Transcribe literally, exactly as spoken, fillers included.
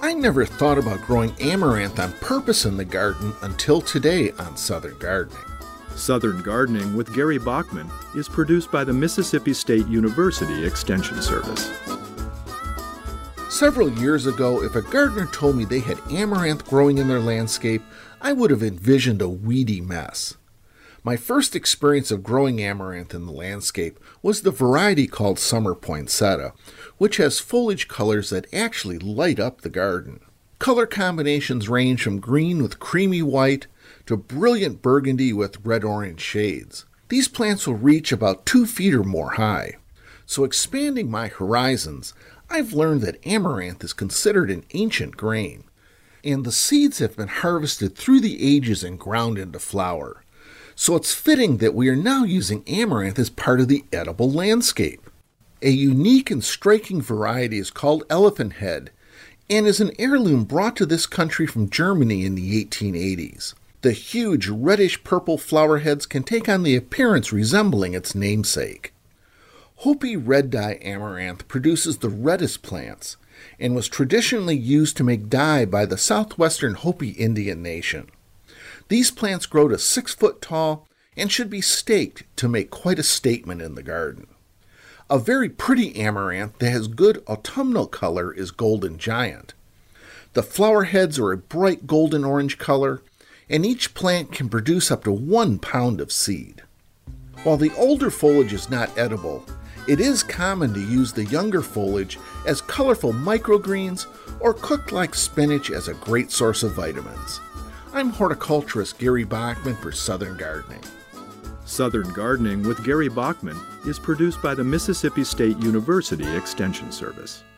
I never thought about growing amaranth on purpose in the garden until today on Southern Gardening. Southern Gardening with Gary Bachman is produced by the Mississippi State University Extension Service. Several years ago, if a gardener told me they had amaranth growing in their landscape, I would have envisioned a weedy mess. My first experience of growing amaranth in the landscape was the variety called summer poinsettia, which has foliage colors that actually light up the garden. Color combinations range from green with creamy white to brilliant burgundy with red-orange shades. These plants will reach about two feet or more high. So expanding my horizons, I've learned that amaranth is considered an ancient grain, and the seeds have been harvested through the ages and ground into flour. So it's fitting that we are now using amaranth as part of the edible landscape. A unique and striking variety is called elephant head, and is an heirloom brought to this country from Germany in the eighteen eighties. The huge reddish-purple flower heads can take on the appearance resembling its namesake. Hopi red dye amaranth produces the reddest plants, and was traditionally used to make dye by the southwestern Hopi Indian nation. These plants grow to six foot tall and should be staked to make quite a statement in the garden. A very pretty amaranth that has good autumnal color is Golden Giant. The flower heads are a bright golden orange color, and each plant can produce up to one pound of seed. While the older foliage is not edible, it is common to use the younger foliage as colorful microgreens or cooked like spinach as a great source of vitamins. I'm horticulturist Gary Bachman for Southern Gardening. Southern Gardening with Gary Bachman is produced by the Mississippi State University Extension Service.